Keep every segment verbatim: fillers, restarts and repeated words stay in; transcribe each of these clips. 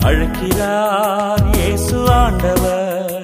அழைக்கிறார் இயேசு ஆண்டவர்.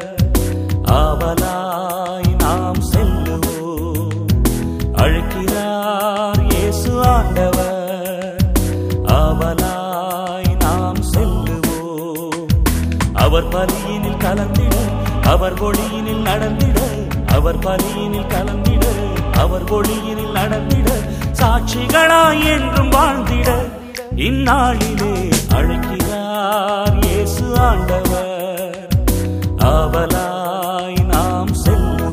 ஆவலாய் நாம் செல்லுவோம். அழைக்கிறார் இயேசு ஆண்டவர். ஆவலாய் நாம் செல்லுவோம். அவர் பலியினில் கலந்திட, அவர் ஒளியினில் நடந்திட, அவர் பலியினில் கலந்திட, அவர் ஒளியினில் நடந்திட, சாட்சிகளாய் என்றும் வாழ்ந்திட இந்நாளிலே அழைக்கிறார் இயேசு ஆண்டவர். ஆவலாய் நாம் செல்லுவோம்.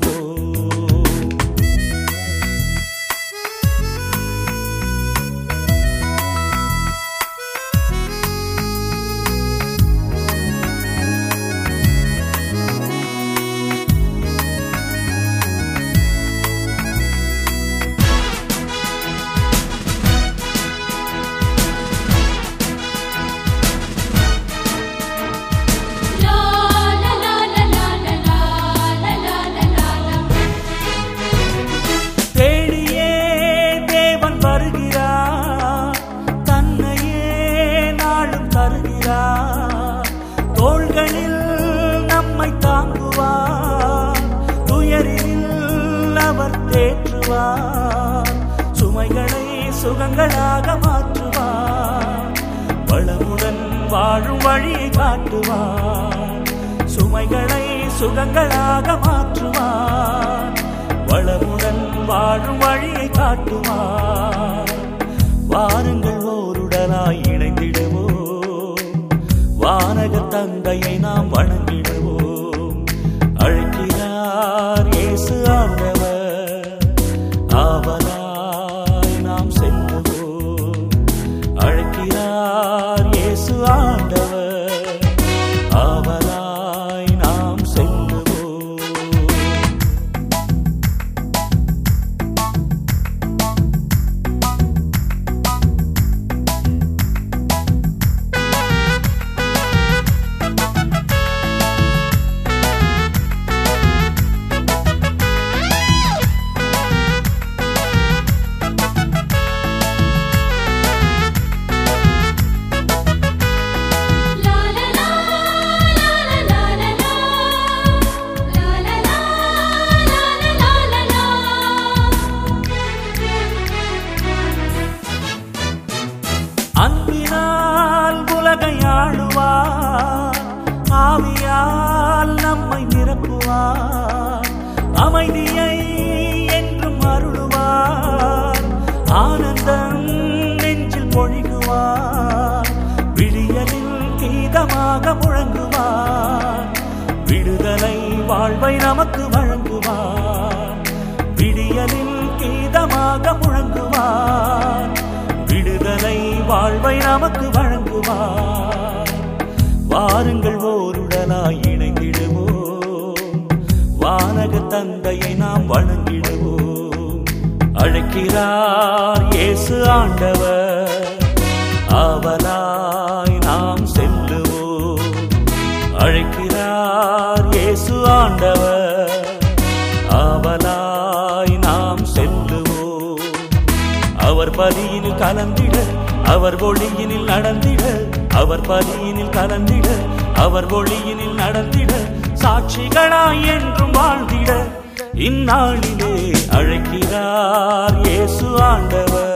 தோள்களில் நம்மை தாங்குவார், துயரில் அவர் தேற்றுவார், சுமைகளை சுகங்களாக மாற்றுவார், வளமுடன் வாழும் வழியை காட்டுவார், சுமைகளை சுகங்களாக மாற்றுவார், வளமுடன் வாழும் வழியை காட்டுவார். வாருங்கள் ஓருடனாய் இணைந்திடுவோம், வானக தந்தையை நாம் வணங்கிடுவோம். அழைக்கிறார் இயேசு ஆண்டவர். ஆவலாய் நாம் செல்லுவோம். அழைக்கிறார் இயேசு ஆண்டவர். ஆவலாய் நாம் செல்லுவோம். அன்பினால் உலகை ஆளுவார், ஆவியால் நம்மை நிரப்புவார், அமைதியை என்றும் அருளுவார், ஆனந்தம் நெஞ்சில் பொழிகுவார், விடியலில் கீதமாக முழங்குவார், விடுதலை வாழ்வை நமக்கு வழங்குவார், விடியலில் கீதமாக முழங்குவார், விடுதலை வாழ்வை நமக்கு வழங்குவார். வாருங்கள் ஓருடனாய் இணைந்திடுவோம், வானக தந்தையை நாம் வணங்கிடுவோம். அழைக்கிறார் இயேசு ஆண்டவர். ஆவலாய் நாம் செல்லுவோம். அழைக்கிறார் இயேசு ஆண்டவர். ஆவலாய் நாம் செல்லுவோம். அவர் பலியினில் கலந்திட, அவர் ஒளியினில் நடந்திட, அவர் பலியினில் கலந்திட, அவர் ஒளியினில் நடந்திட, சாட்சிகளாய் என்றும் வாழ்ந்திட இந்நாளிலே அழைக்கிறார் இயேசு ஆண்டவர்.